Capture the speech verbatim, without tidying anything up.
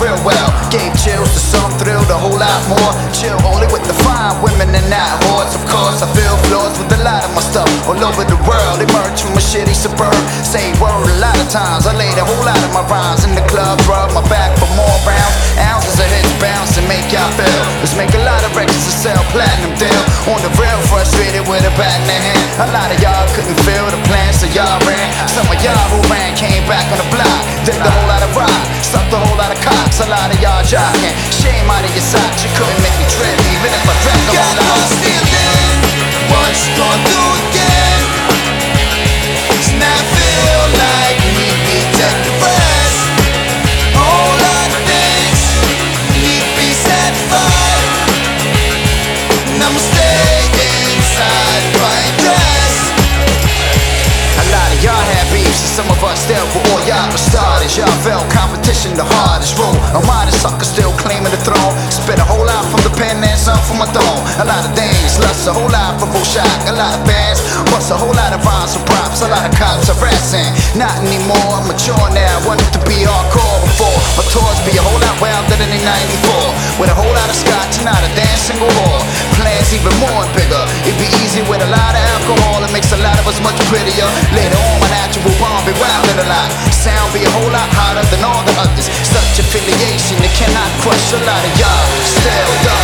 real well. Gave chills to some, thrilled a whole lot more. Chill only with the fine women and not whores. Of course, I feel flaws with a lot of my stuff all over the world. Emerged from a shitty suburb. Say word a lot of times. I laid a whole lot of my rhymes in the club, rub my back for more rounds. Ounces of hits bounce and make y'all feel. Let's make a lot of records to sell platinum deal. On the real, frustrated with a bat in their hand. A lot of y'all couldn't feel the plan, so y'all ran. Some of y'all who ran came back on the block. Did a whole lot of rock, sucked a whole lot of cocks. A lot of y'all jocking, shame out of your socks. You couldn't make me trip, even if I drank a whole lot. Got lost in then, what you gonna do again? It's not feel like we be take the rest. Whole lot of things need to be satisfied, and I'ma stay inside my dress. A lot of y'all had beefs, and some of us still, for all y'all were starters. Y'all felt competition the hardest rule. A modest sucker still claiming the throne. Spit a whole lot from the pen and some from my throne. A lot of things, lust a whole lot for shock. A lot of bands, bust a whole lot of rhymes for props. A lot of cops harassing, not anymore. I'm mature now, wanted to be hardcore before. My tours be a whole lot wilder than in ninety-four. With a whole lot of scotch and not a damn single whore. Plans even more and bigger. It'd be easy with a lot of alcohol. It makes a lot of us much prettier. Later on, my natural bomb be wildin' a lot. Sound be a whole lot hotter than all the others. Such affiliation that cannot crush a lot of y'all. Still,